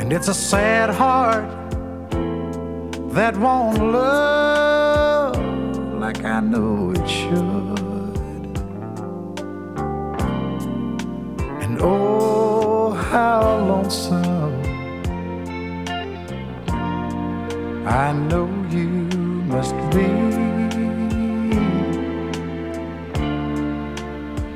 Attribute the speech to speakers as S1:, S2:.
S1: And it's a sad heart that won't love like I know it should. And oh, how lonesome I know you must be.